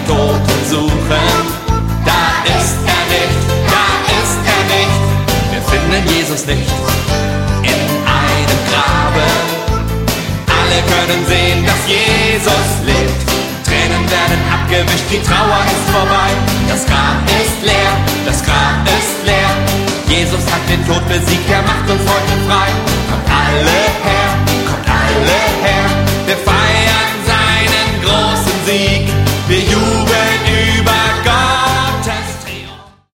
Toten suchen, da ist er nicht, da ist er nicht. Wir finden Jesus nicht in einem Grabe. Alle können sehen, dass Jesus lebt. Tränen werden abgewischt, die Trauer ist vorbei. Das Grab ist leer, das Grab ist leer. Jesus hat den Tod besiegt, er macht uns heute frei.